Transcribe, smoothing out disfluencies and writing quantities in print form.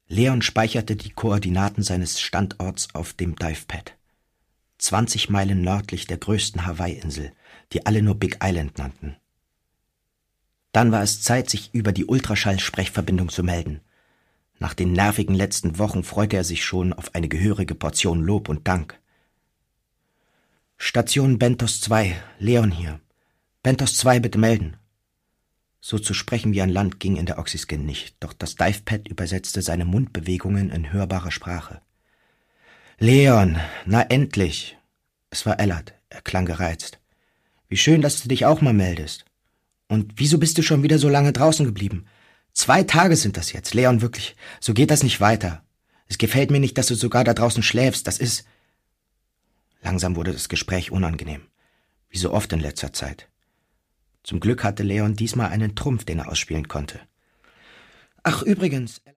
Leon speicherte die Koordinaten seines Standorts auf dem Divepad. 20 Meilen nördlich der größten Hawaii-Insel, die alle nur Big Island nannten. Dann war es Zeit, sich über die Ultraschall-Sprechverbindung zu melden. Nach den nervigen letzten Wochen freute er sich schon auf eine gehörige Portion Lob und Dank. Station Bentos 2, Leon hier. Bentos 2 bitte melden. So zu sprechen wie an Land ging in der Oxyskin nicht, doch das Divepad übersetzte seine Mundbewegungen in hörbare Sprache. Leon, na endlich. Es war Ellard, er klang gereizt. Wie schön, dass du dich auch mal meldest. Und wieso bist du schon wieder so lange draußen geblieben? 2 Tage sind das jetzt, Leon, wirklich. So geht das nicht weiter. Es gefällt mir nicht, dass du sogar da draußen schläfst, das ist... Langsam wurde das Gespräch unangenehm, wie so oft in letzter Zeit. Zum Glück hatte Leon diesmal einen Trumpf, den er ausspielen konnte. Ach, übrigens...